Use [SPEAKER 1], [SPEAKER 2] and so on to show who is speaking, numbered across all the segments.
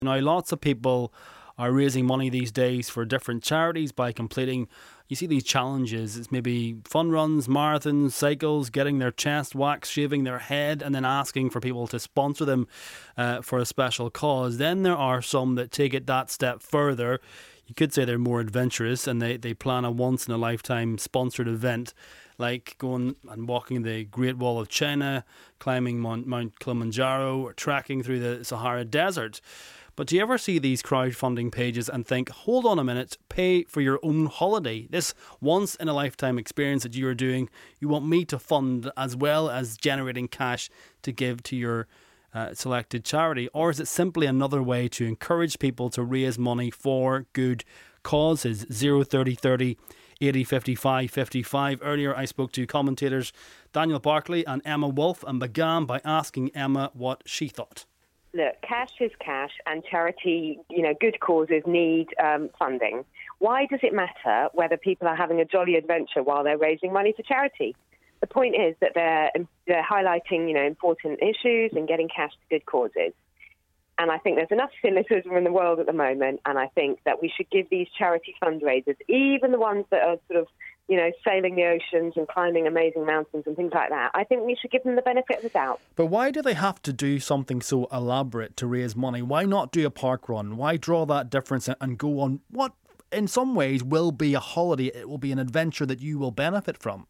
[SPEAKER 1] Now, lots of people are raising money these days for different charities by completing, you see these challenges. It's maybe fun runs, marathons, cycles, getting their chest waxed, shaving their head, and then asking for people to sponsor them for a special cause. Then there are some that take it that step further. You could say they're more adventurous, and they plan a once-in-a-lifetime sponsored event, like going and walking the Great Wall of China, climbing Mount Kilimanjaro, or trekking through the Sahara Desert. But do you ever see these crowdfunding pages and think, hold on a minute, pay for your own holiday? This once-in-a-lifetime experience that you are doing, you want me to fund as well as generating cash to give to your selected charity? Or is it simply another way to encourage people to raise money for good causes? 030 30 80 55 55. Earlier I spoke to commentators Daniel Barclay and Emma Wolfe and began by asking Emma what she thought.
[SPEAKER 2] Look, cash is cash, and charity, good causes need funding. Why does it matter whether people are having a jolly adventure while they're raising money for charity? The point is that they're highlighting, important issues and getting cash to good causes. And I think there's enough cynicism in the world at the moment, and I think that we should give these charity fundraisers, even the ones that are sort of, sailing the oceans and climbing amazing mountains and things like that, I think we should give them the benefit of the doubt.
[SPEAKER 1] But why do they have to do something so elaborate to raise money? Why not do a park run? Why draw that difference and go on what in some ways will be a holiday? It will be an adventure that you will benefit from.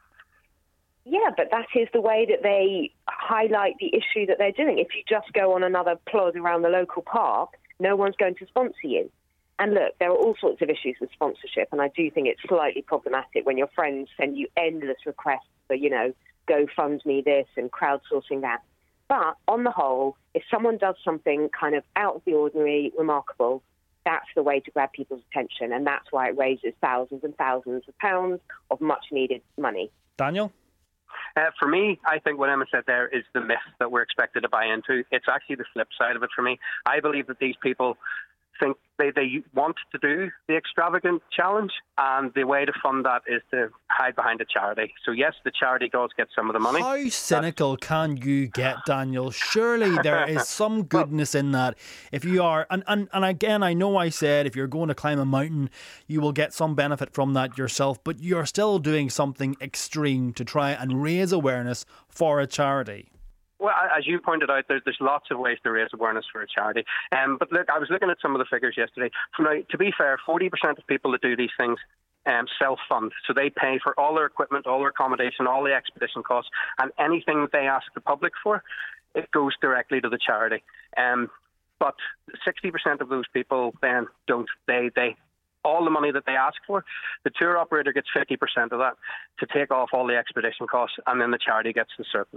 [SPEAKER 2] Yeah, but that is the way that they highlight the issue that they're doing. If you just go on another plod around the local park, no one's going to sponsor you. And look, there are all sorts of issues with sponsorship, and I do think it's slightly problematic when your friends send you endless requests for, GoFundMe this and crowdsourcing that. But on the whole, if someone does something kind of out of the ordinary, remarkable, that's the way to grab people's attention, and that's why it raises thousands and thousands of pounds of much-needed money.
[SPEAKER 1] Daniel?
[SPEAKER 3] For me, I think what Emma said there is the myth that we're expected to buy into. It's actually the flip side of it for me. I believe that these people think they want to do the extravagant challenge, and the way to fund that is to hide behind a charity. So yes, the charity does get some of the money.
[SPEAKER 1] How cynical can you get, Daniel? Surely there is some goodness in that. If you are, and again, I know I said if you're going to climb a mountain, you will get some benefit from that yourself, but you're still doing something extreme to try and raise awareness for a charity.
[SPEAKER 3] Well, as you pointed out, there's lots of ways to raise awareness for a charity. But look, I was looking at some of the figures yesterday. Now, to be fair, 40% of people that do these things self-fund. So they pay for all their equipment, all their accommodation, all the expedition costs, and anything that they ask the public for, it goes directly to the charity. But 60% of those people then don't. They all the money that they ask for, the tour operator gets 50% of that to take off all the expedition costs, and then the charity gets the surplus.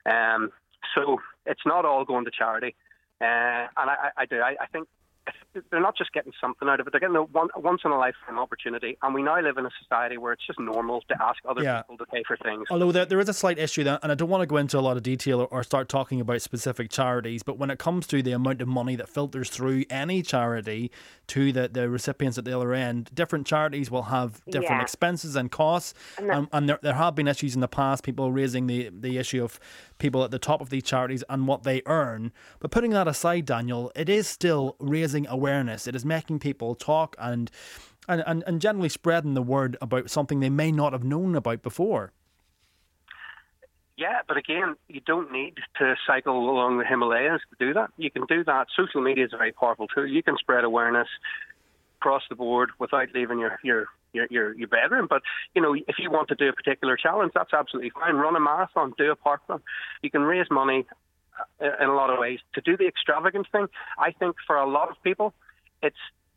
[SPEAKER 3] So it's not all going to charity. And I think they're not just getting something out of it, they're getting a once-in-a-lifetime opportunity. And we now live in a society where it's just normal to ask other people to pay for things.
[SPEAKER 1] Although there is a slight issue there, and I don't want to go into a lot of detail or start talking about specific charities, but when it comes to the amount of money that filters through any charity to the recipients at the other end, different charities will have different expenses and costs. And there have been issues in the past, people raising the issue of people at the top of these charities and what they earn. But putting that aside, Daniel, it is still raising awareness. It is making people talk and generally spreading the word about something they may not have known about before.
[SPEAKER 3] Yeah, but again, you don't need to cycle along the Himalayas to do that. You can do that. Social media is a very powerful tool. You can spread awareness across the board without leaving your bedroom. But, if you want to do a particular challenge, that's absolutely fine. Run a marathon, do a park run. You can raise money in a lot of ways. To do the extravagant thing, I think for a lot of people, as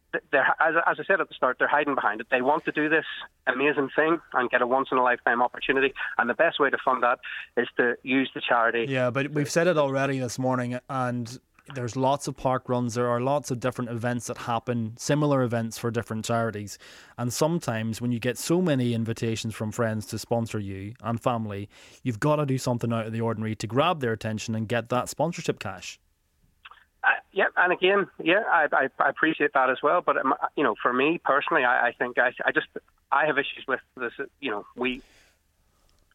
[SPEAKER 3] I said at the start, they're hiding behind it. They want to do this amazing thing and get a once-in-a-lifetime opportunity, and the best way to fund that is to use the charity.
[SPEAKER 1] Yeah, but we've said it already this morning, and there's lots of park runs. There are lots of different events that happen, similar events for different charities. And sometimes when you get so many invitations from friends to sponsor you and family, you've got to do something out of the ordinary to grab their attention and get that sponsorship cash.
[SPEAKER 3] And again, I appreciate that as well. But, for me personally, I think I have issues with this.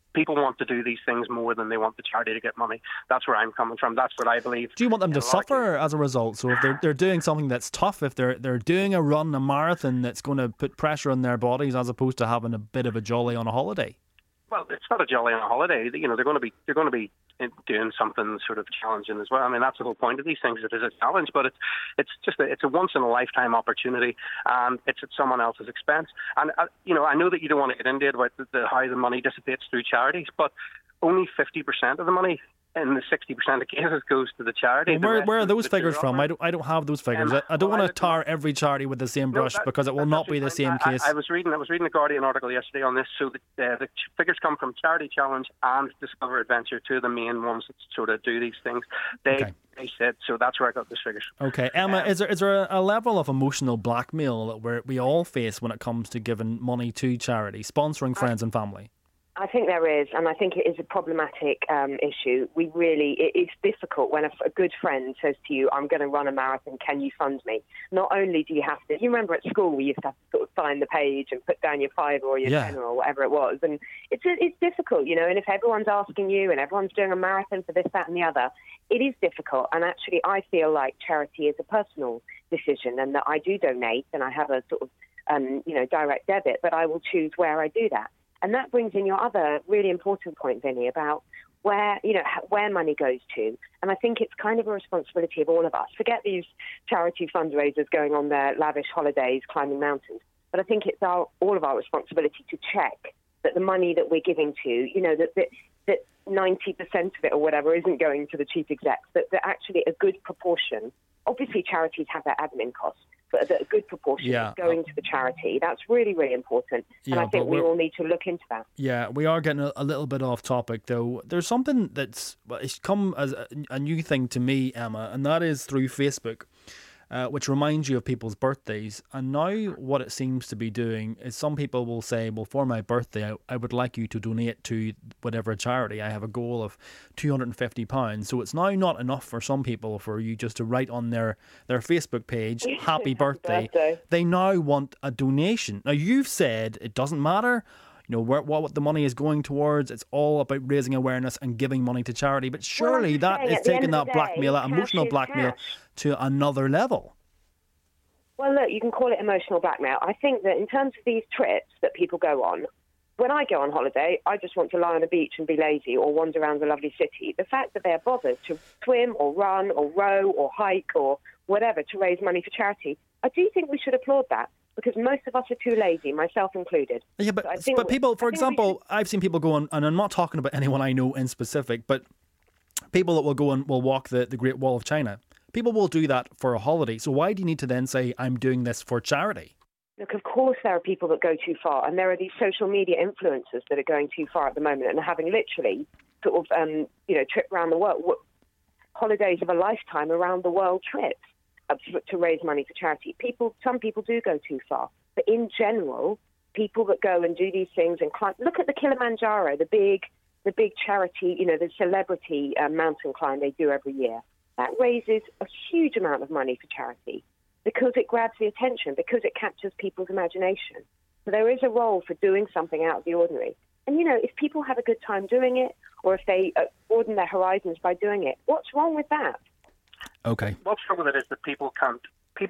[SPEAKER 3] people want to do these things more than they want the charity to get money. That's where I'm coming from. That's what I believe.
[SPEAKER 1] Do you want them to suffer as a result? So if they're doing something that's tough, if they're doing a run, a marathon that's going to put pressure on their bodies as opposed to having a bit of a jolly on a holiday?
[SPEAKER 3] Well, it's not a jolly on a holiday. You know, they're going to be doing something sort of challenging as well. I mean, that's the whole point of these things. It is a challenge, but it's a once in a lifetime opportunity, and it's at someone else's expense. And you know, I know that you don't want to get into it about how the money dissipates through charities, but only 50% of the money in the 60% of cases goes to the charity.
[SPEAKER 1] Well, where are those figures from? I don't have those figures. I don't want to tar every charity with the same brush, because it will not be the same case.
[SPEAKER 3] I was reading the Guardian article yesterday on this. So the figures come from Charity Challenge and Discover Adventure, two of the main ones that sort of do these things. They said, so that's where I got those figures.
[SPEAKER 1] Okay, Emma, is there a level of emotional blackmail that we all face when it comes to giving money to charity, sponsoring friends and family?
[SPEAKER 2] I think there is, and I think it is a problematic issue. It's difficult when a good friend says to you, I'm going to run a marathon, can you fund me? Not only do you have to, you remember at school we used to have to sort of sign the page and put down your fiver or your tenner or whatever it was, and it's difficult, you know, and if everyone's asking you and everyone's doing a marathon for this, that and the other, it is difficult. And actually I feel like charity is a personal decision, and that I do donate and I have a sort of, direct debit, but I will choose where I do that. And that brings in your other really important point, Vinny, about where money goes to. And I think it's kind of a responsibility of all of us. Forget these charity fundraisers going on their lavish holidays, climbing mountains. But I think it's all of our responsibility to check that the money that we're giving to, you know, that 90% of it or whatever isn't going to the chief execs, that actually a good proportion. Obviously, charities have their admin costs, but a good proportion is going to the charity. That's really, really important. And I think we all need to look into that. Yeah,
[SPEAKER 1] we are getting a little bit off topic, though. There's something it's come as a new thing to me, Emma, and that is through Facebook, which reminds you of people's birthdays. And now what it seems to be doing is some people will say, well, for my birthday, I would like you to donate to whatever charity. I have a goal of £250. So it's now not enough for some people for you just to write on their Facebook page, happy birthday. They now want a donation. Now, you've said it doesn't matter, you know, what the money is going towards. It's all about raising awareness and giving money to charity. But surely that is taking that blackmail, that emotional blackmail, to another level.
[SPEAKER 2] Well, look, you can call it emotional blackmail. I think that in terms of these trips that people go on, when I go on holiday, I just want to lie on a beach and be lazy or wander around a lovely city. The fact that they're bothered to swim or run or row or hike or whatever to raise money for charity, I do think we should applaud that, because most of us are too lazy, myself included.
[SPEAKER 1] Yeah, but people, for example, I've seen people go on, and I'm not talking about anyone I know in specific, but people that will go and will walk the Great Wall of China. People will do that for a holiday. So why do you need to then say, I'm doing this for charity?
[SPEAKER 2] Look, of course there are people that go too far, and there are these social media influencers that are going too far at the moment and are having literally sort of, trip around the world, holidays of a lifetime around the world trips to raise money for charity. Some people do go too far, but in general, people that go and do these things and climb. Look at the Kilimanjaro, the big charity, you know, the celebrity mountain climb they do every year. That raises a huge amount of money for charity because it grabs the attention, because it captures people's imagination. So there is a role for doing something out of the ordinary. And, you know, if people have a good time doing it, or if they broaden their horizons by doing it, what's wrong with that?
[SPEAKER 1] Okay.
[SPEAKER 3] What's wrong with it is that people can't,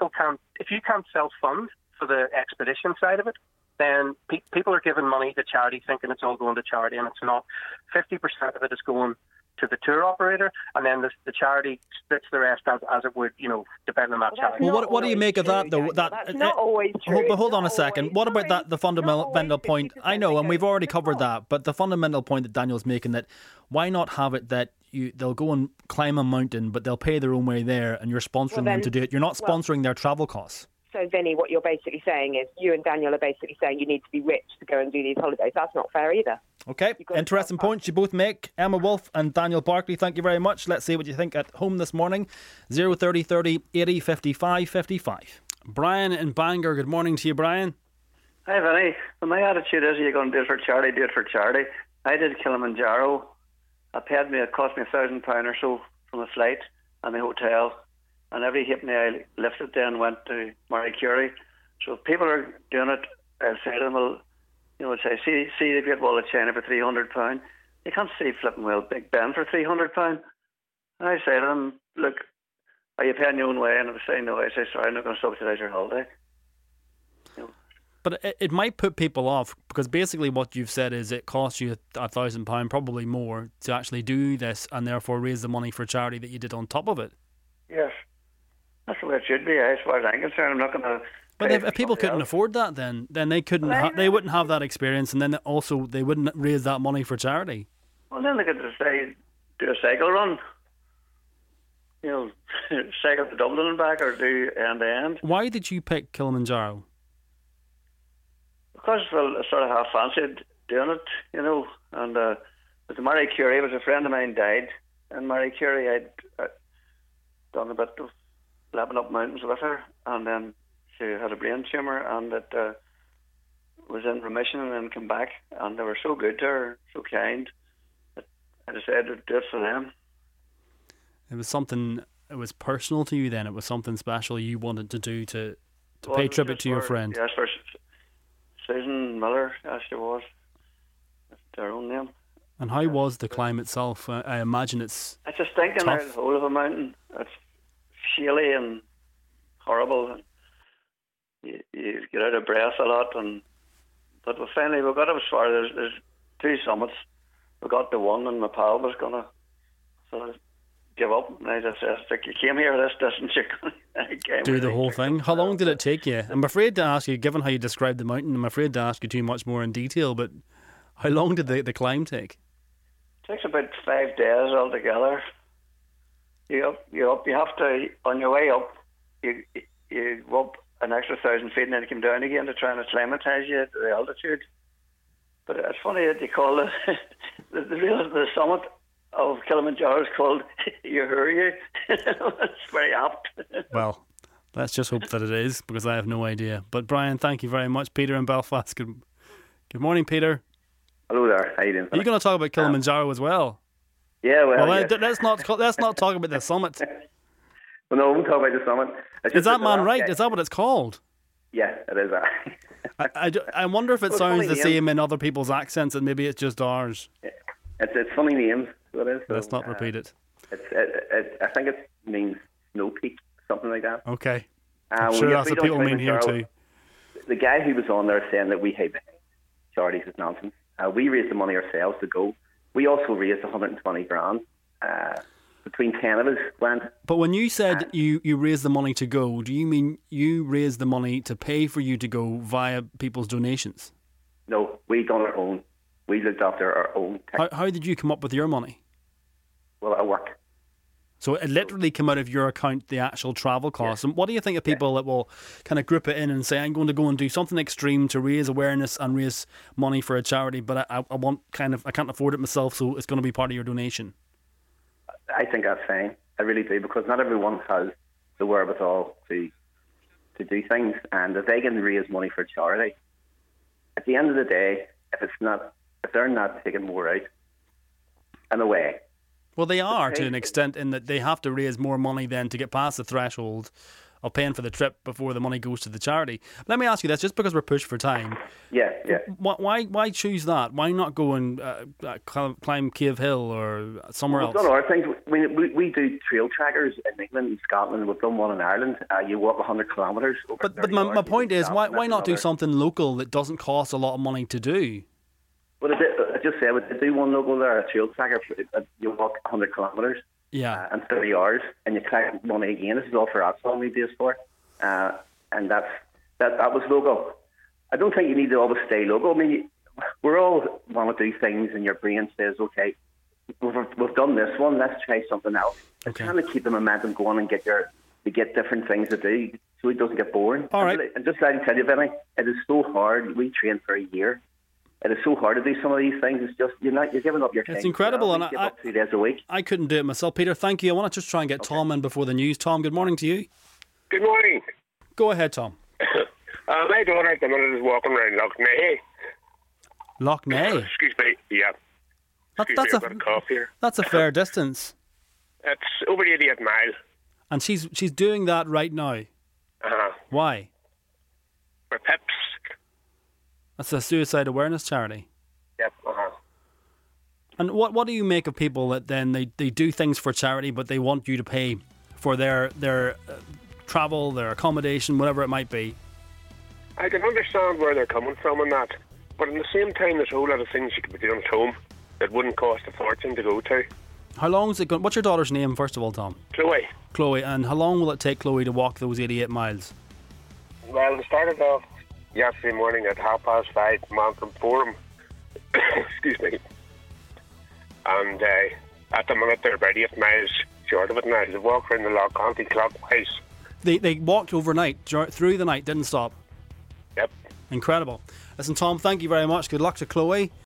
[SPEAKER 3] if you can't self-fund for the expedition side of it, then people are giving money to charity thinking it's all going to charity, and it's not. 50% of it is going to the tour operator, and then the charity splits the rest as it would, you know, depending on that charity.
[SPEAKER 1] Well, what do you make of that, though?
[SPEAKER 2] That's not always true.
[SPEAKER 1] But hold on a second. What about the fundamental point? I know, and we've already covered that, but the fundamental point that Daniel's making, that why not have it that they'll go and climb a mountain, but they'll pay their own way there, and you're sponsoring them to do it. You're not sponsoring their travel costs.
[SPEAKER 2] So, Vinny, what you're basically saying is you and Daniel are basically saying you need to be rich to go and do these holidays. That's not fair either.
[SPEAKER 1] Okay, interesting points you both make. Emma Wolfe and Daniel Barclay, thank you very much. Let's see what you think at home this morning. 030 30 80 55 55. Brian in Bangor, good morning to you, Brian.
[SPEAKER 4] Hi, Vinny. Well, my attitude is you're going to do it for charity, do it for charity. I did Kilimanjaro. It cost me £1,000 or so from the flight and the hotel. And every halfpenny I lifted then went to Marie Curie. So if people are doing it, I'll say to them, well, You know, say, see the Great Wall of China for £300. You can't see flipping well Big Ben for £300. And I say to them, look, are you paying your own way? And if they say no, I say, sorry, I'm not going to subsidise your holiday. You know.
[SPEAKER 1] But it might put people off, because basically what you've said is it costs you £1,000, probably more, to actually do this and therefore raise the money for charity that you did on top of it.
[SPEAKER 4] Yes. That's the way it should be, as far as I'm concerned. I'm not going to...
[SPEAKER 1] But if people couldn't afford that, then they couldn't. They wouldn't have that experience, and then also they wouldn't raise that money for charity.
[SPEAKER 4] Well, then they could just say, do a cycle run. You know, cycle to Dublin and back, or do end to end.
[SPEAKER 1] Why did you pick Kilimanjaro?
[SPEAKER 4] Because, well, I sort of half fancied doing it, you know. And with Marie Curie, was a friend of mine died, and Marie Curie, I'd done a bit of lapping up mountains with her, and then she had a brain tumour, and it was in remission and then came back, and they were so good to her, so kind, that I decided to do it for them.
[SPEAKER 1] It was personal to you then? It was something special you wanted to do to pay tribute to your friend?
[SPEAKER 4] Yes, for Susan Miller, as she was. That's their own name.
[SPEAKER 1] And how was the climb itself? I imagine it's
[SPEAKER 4] a stinking out the whole of a mountain. It's shaly and horrible. You get out of breath a lot, but we got as far. There's two summits. We got the one, and my pal was gonna sort of give up, and I just said, "You came here this distance, you're gonna
[SPEAKER 1] do the whole thing." How long did it take you? I'm afraid to ask you, given how you described the mountain, I'm afraid to ask you too much more in detail. But how long did the climb take?
[SPEAKER 4] It takes about 5 days altogether. You have to, on your way up, you go up an extra 1,000 feet and then you come down again to try and acclimatise you to the altitude. But it's funny that you call the summit of Kilimanjaro is called Uhuru. It's very apt.
[SPEAKER 1] Well, let's just hope that it is, because I have no idea. But Brian, thank you very much. Peter in Belfast. Good morning, Peter.
[SPEAKER 5] Hello there. How you doing?
[SPEAKER 1] Are you going to talk about Kilimanjaro as well?
[SPEAKER 5] Yeah, yes.
[SPEAKER 1] let's not talk about the summit.
[SPEAKER 5] Well, no, I won't talk about the summit.
[SPEAKER 1] Is that man right? Is that what it's called?
[SPEAKER 5] Yeah, it is that.
[SPEAKER 1] I wonder if it sounds the same in other people's accents, and maybe it's just ours.
[SPEAKER 5] It's funny names. So it is. So,
[SPEAKER 1] let's not repeat it.
[SPEAKER 5] I think it means snow peak, something like that.
[SPEAKER 1] Okay. I'm sure that's what people mean here too.
[SPEAKER 5] The guy who was on there saying that we hate charities is nonsense. We raised the money ourselves to go. We also raised 120 grand. Between 10 of us went.
[SPEAKER 1] But when you said you raised the money to go, do you mean you raised the money to pay for you to go via people's donations?
[SPEAKER 5] No, we done our own. We looked after our own.
[SPEAKER 1] How did you come up with your money?
[SPEAKER 5] Well, at work.
[SPEAKER 1] So it literally came out of your account, the actual travel costs. Yeah. And what do you think of people that will kind of group it in and say, I'm going to go and do something extreme to raise awareness and raise money for a charity, but I can't afford it myself, so it's going to be part of your donation?
[SPEAKER 5] I think that's fine. I really do, because not everyone has the wherewithal to do things, and if they can raise money for charity, at the end of the day, if they're not taking more out, in a way.
[SPEAKER 1] Well, they are to an extent, in that they have to raise more money then to get past the threshold of paying for the trip before the money goes to the charity. Let me ask you this, just because we're pushed for time.
[SPEAKER 5] Yeah.
[SPEAKER 1] Why choose that? Why not go and climb Cave Hill or somewhere else?
[SPEAKER 5] We've done other things. We do trail trackers in England and Scotland. We've done one in Ireland. You walk 100 kilometres.
[SPEAKER 1] But my point is, why not do something local that doesn't cost a lot of money to do?
[SPEAKER 5] Well, I just said, we do one local there, a trail tracker. You walk 100 kilometres.
[SPEAKER 1] Yeah.
[SPEAKER 5] And 30 hours, and you collect money again. This is all for Axon we do this for. And that was local. I don't think you need to always stay local. I mean, we're all want to do things, and your brain says, okay, we've done this one, let's try something else. Okay. It's trying to keep the momentum going and get different things to do so it doesn't get boring.
[SPEAKER 1] All right.
[SPEAKER 5] And just let me tell you, Vinny, it is so hard. We train for a year. It is so hard to do some of these things. It's just you're giving up your time.
[SPEAKER 1] It's incredible, and
[SPEAKER 5] I 2 days a week.
[SPEAKER 1] I couldn't do it myself. Peter, thank you. I want to just try and get Tom in before the news. Tom, good morning to you.
[SPEAKER 6] Good morning.
[SPEAKER 1] Go ahead, Tom.
[SPEAKER 6] My daughter at the minute is walking around
[SPEAKER 1] Loch Ney.
[SPEAKER 6] Excuse me. Yeah.
[SPEAKER 1] That's
[SPEAKER 6] a cough here.
[SPEAKER 1] That's a fair distance.
[SPEAKER 6] It's over 88 miles.
[SPEAKER 1] And she's doing that right now.
[SPEAKER 6] Uh-huh.
[SPEAKER 1] Why?
[SPEAKER 6] For pips.
[SPEAKER 1] That's a suicide awareness charity.
[SPEAKER 6] Yep.
[SPEAKER 1] And what do you make of people that then they do things for charity, but they want you to pay for their travel, their accommodation, whatever it might be?
[SPEAKER 6] I can understand where they're coming from on that, but at the same time, there's a whole lot of things you could be doing at home that wouldn't cost a fortune to go to.
[SPEAKER 1] How long is it going? What's your daughter's name, first of all, Tom?
[SPEAKER 6] Chloe.
[SPEAKER 1] And how long will it take Chloe to walk those 88 miles?
[SPEAKER 6] Well, we started off yesterday morning at 5:30, Mountain Forum. Excuse me. And at the minute, they're about 8 miles short of it now. They walk around the Lough County clockwise.
[SPEAKER 1] They walked overnight, through the night, didn't stop.
[SPEAKER 6] Yep.
[SPEAKER 1] Incredible. Listen, Tom, thank you very much. Good luck to Chloe.